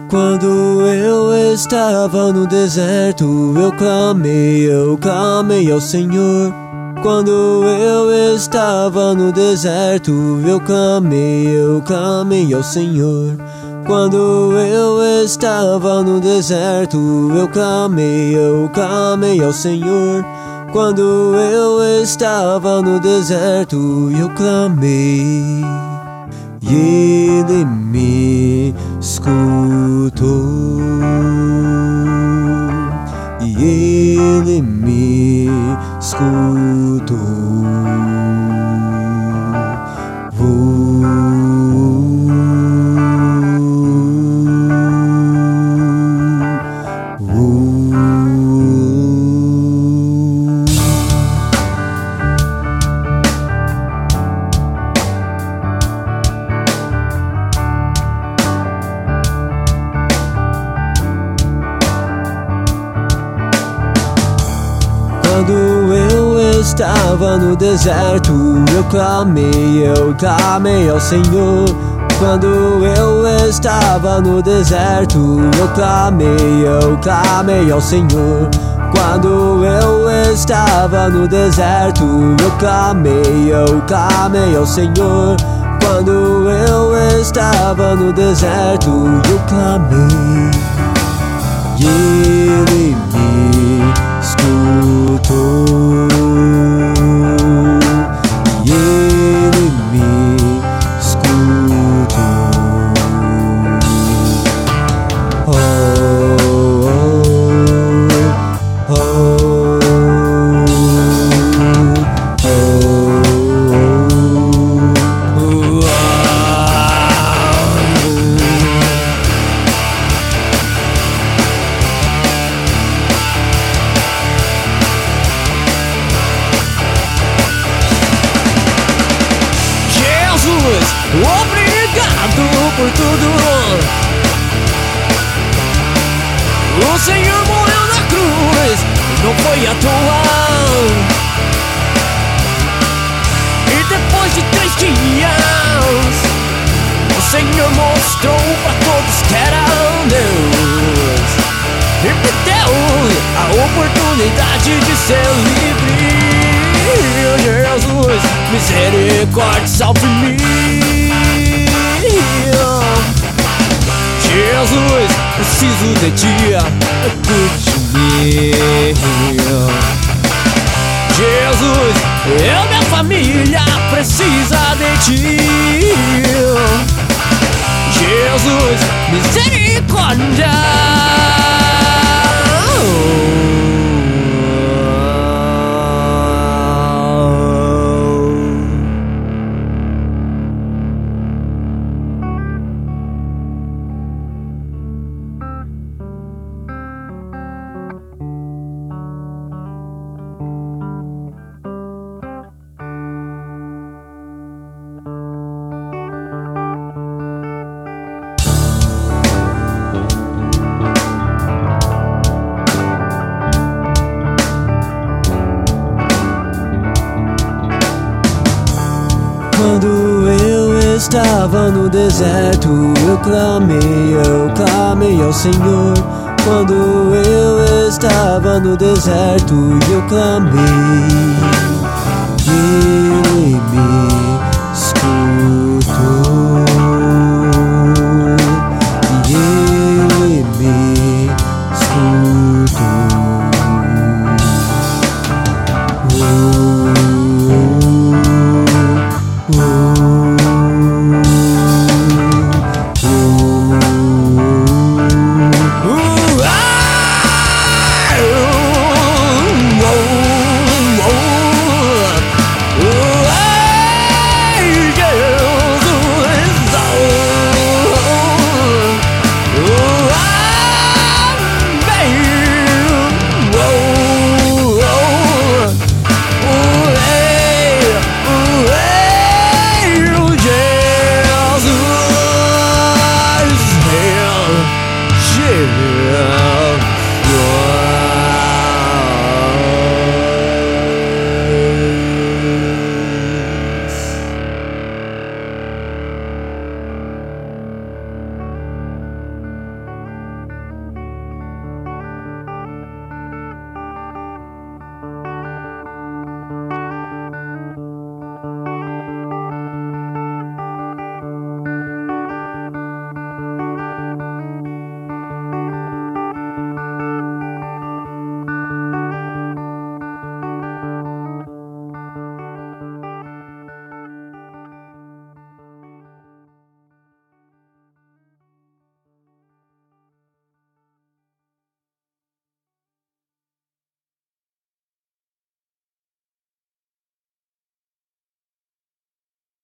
Quando eu estava no deserto, eu clamei ao Senhor. Quando eu estava no deserto, eu clamei ao Senhor. Quando eu estava no deserto, eu clamei ao Senhor. Quando eu estava no deserto, eu clamei, e Ele me escutou, e Ele me escutou. Quando eu estava no deserto, eu clamei ao Senhor. Quando eu estava no deserto, eu clamei ao Senhor. Quando eu estava no deserto, eu clamei ao Senhor. Quando eu estava no deserto, eu clamei, e Ele me escutou, e Ele me escutou. Oh, oh, oh, obrigado por tudo. O Senhor morreu na cruz, não foi à toa. E depois de 3 dias, o Senhor mostrou pra todos que era Deus, e me deu a oportunidade de ser livre. Jesus, misericórdia, salve-me. Jesus, preciso de ti, cuide de mim. Jesus, minha família precisa de ti. Jesus, misericórdia. Quando eu estava no deserto, eu clamei ao Senhor. Quando eu estava no deserto, eu clamei, e Ele me